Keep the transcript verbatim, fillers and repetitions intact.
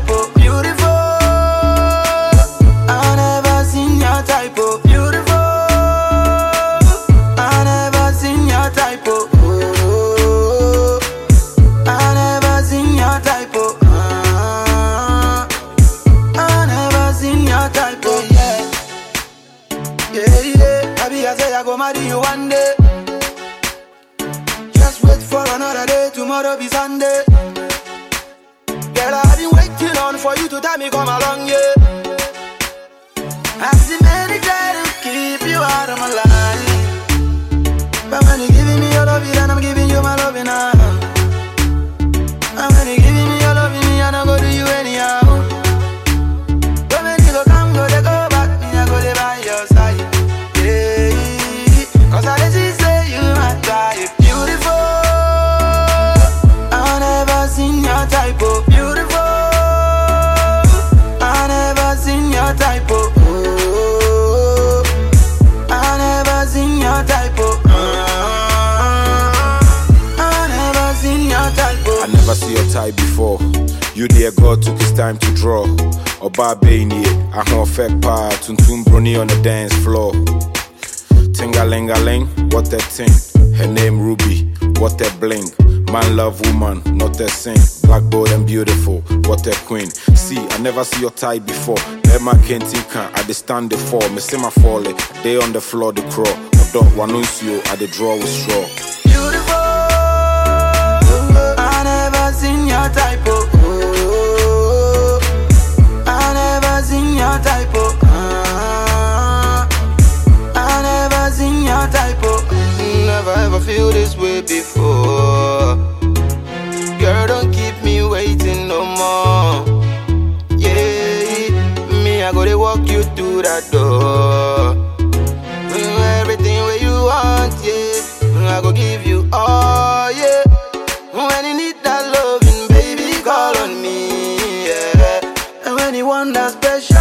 type, oh, beautiful. I never seen your type, oh, beautiful. I never seen your type, oh. I never seen your type, oh. I never seen your type, oh, yeah. Yeah, yeah. I be I say I go marry you one day. Just wait for another day, tomorrow be Sunday. Girl, I've been waiting on for you to tell me come along, yeah. I've seen many try to keep you out of my life, but when you're giving me your love, then I'm giving you my love now. And when you're giving me your love, me I don't go to you anyhow. But when you go come, go they go back, me I go there by your side, yeah. Cause I just say you my type, beautiful. I never seen your type, oh, beautiful. I never seen your type, oh. I never seen your type, oh. I never seen your type, oh. I never see your type before. You dear God took his time to draw. Oba Beni, I want fake pa, Tuntum Bruni on the dance floor. Tingalingaling, what that thing? Her name Ruby, what that bling? Man love woman, not that sing. Black bold and beautiful, what that queen. See, I never see your type before. Emma can't can I dey stand the fall. Me see my fall, they on the floor the crawl. Odo wanuncio at the draw with straw. Beautiful. I never seen your type, oh. I never seen your type, oh. I never seen your type, oh. Never ever feel this way before. Girl, don't keep me waiting no more. Yeah, me I go to walk you through that door. Everything where you want, yeah, I go give you all, yeah. When you need that loving, baby, call on me, yeah. And when you want that special